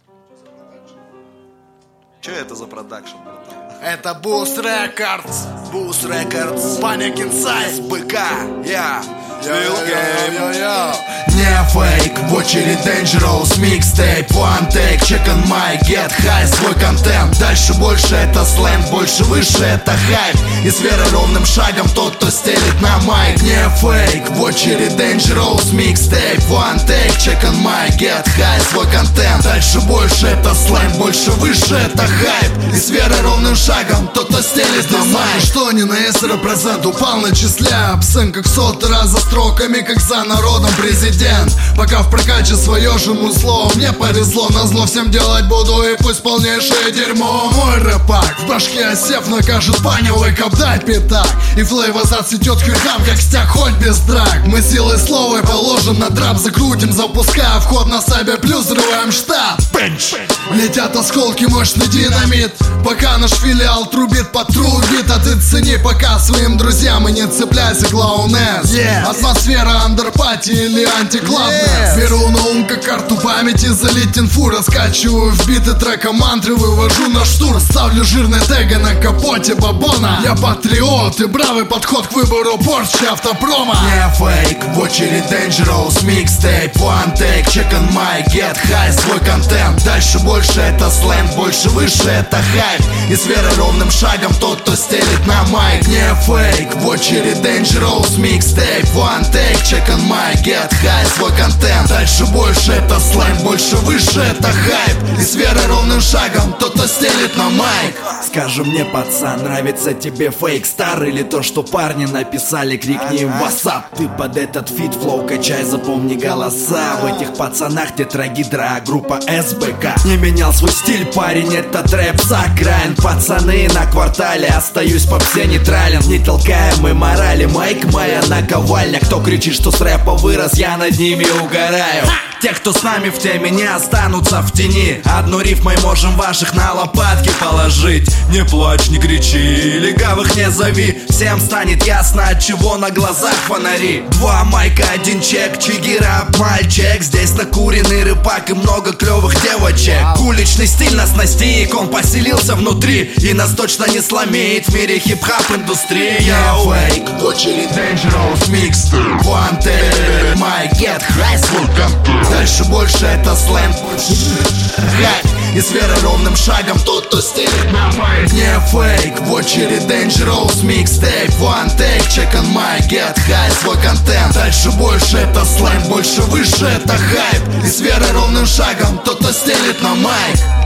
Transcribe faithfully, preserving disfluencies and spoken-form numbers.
Че это за продакшн, братан? Это Boost Records. Boost Records, Panic Inside. БК, я, Йо-йо-йо-йо. Не фейк, в очередь Dangerous Mixtape, one take, check on my, get high, свой контент. Дальше больше это сленг, больше выше это хайп. И с верой ровным шагом тот, кто стелит на майк. Не фейк, в очередь Dangerous Mixtape, one take, check on my, get high, свой контент. Дальше больше это сленг, больше выше это хайп. И с верой ровным шагом тот, кто стелит на майк. Что не на эс репрезент, упал на числе обсцен, как сотый раз за строками, как за народом президент. Пока в прокаче свое же музло, мне повезло, назло всем делать буду, и пусть полнейшее дерьмо. Мой рэпак, в башке осев накажет баню, и капдай пятак. И флейва зацветет херхам, как стяг, хоть без драк. Мы силой слова положим на драп, закрутим, запуская вход на себе, плюс взрываем штаб. Бенч! Летят осколки, мощный динамит. Пока наш филиал трубит, потрубит, а ты цени пока своим друзьям и не цепляйся, клоунесс. Yeah. Атмосфера андерпати или антиклабнесс. Yeah. Беру на ум как карту памяти, залить инфу, раскачиваю в биты трека мантры, вывожу на штурм, ставлю жирный тега на капоте бабона. Я патриот и бравый подход к выбору Порчи автопрома. Не фейк, в очередь Dangerous Mixtape, one take, check on my, get high, свой контент. Дальше больше это сленг, больше выше это хайп. И с верой ровным шагом тот, кто стелит на майк. Не фейк, в очередь Dangerous Mixtape, one take, check on my, get high, свой контент. Дальше больше это сленг, больше выше это хайп. И с верой ровным шагом тот, кто стелит на майк. Скажи мне, пацан, нравится тебе фейк стар или то, что парни написали, крикни в WhatsApp. Ты под этот фит флоу качай, запомни голоса. В этих пацанах тетрагидра, группа эс бэ ка. Не менял свой стиль, парень, этот рэп саграйн. Пацаны на квартале, остаюсь по все нейтрален. Не толкаем мы морали, майк моя наковальня. Кто кричит, что с рэпа вырос, я над ними угораю. Те, кто с нами в теме, не останутся в тени. Одну рифмой можем ваших на лопатки положить. Не плачь, не кричи, легавых не зови. Всем станет ясно, от чего на глазах фонари. Два майка, один чек, чигира, мальчик. Здесь накуренный рыбак и много клевых девочек. Уличный стиль нас настиг, он поселился внутри. И нас точно не сломит в мире хип-хап индустрии. Не фейк, в очередь Dangerous Mixtape, one take, my, get high, свой контент. Дальше больше это сленг, хайп. И с верой ровным шагом тот, кто стелит на майк. Не фейк, в очередь Dangerous Mixtape, one take, check on my, get high, свой контент. Дальше больше это сленг, больше выше это хайп. И с верой ровным шагом тот, кто стелит на майк.